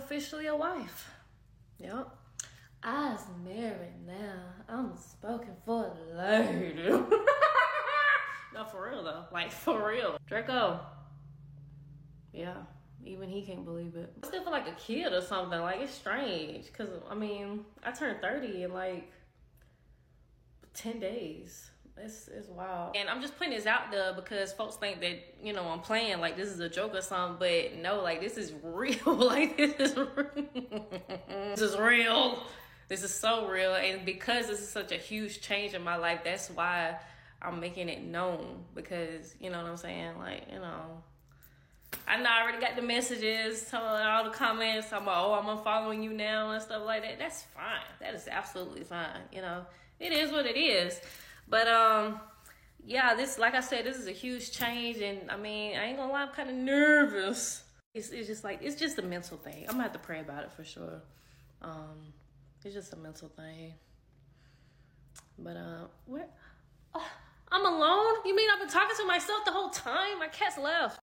officially a wife. Yep. I's married now. I'm spoken for a lady. No, for real though. Like, for real. Draco. Yeah. Even he can't believe it. I still feel like a kid or something. Like, it's strange. Because, I mean, I turned 30 in like 10 days. It's wild. And I'm just putting this out there because folks think that, you know, I'm playing like this is a joke or something. But no, like, this is real. Like, this is real. This is real. This is so real. And because this is such a huge change in my life, that's why I'm making it known. Because, you know what I'm saying? Like, you know, I know I already got the messages, telling all the comments, talking about, oh, I'm unfollowing you now and stuff like that. That's fine. That is absolutely fine. You know, it is what it is. But, yeah, this, like I said, this is a huge change. And I mean, I ain't gonna lie, I'm kind of nervous. It's just like, it's just a mental thing. I'm gonna have to pray about it for sure. It's just a mental thing. But, where? Oh, I'm alone? You mean I've been talking to myself the whole time? My cat's left.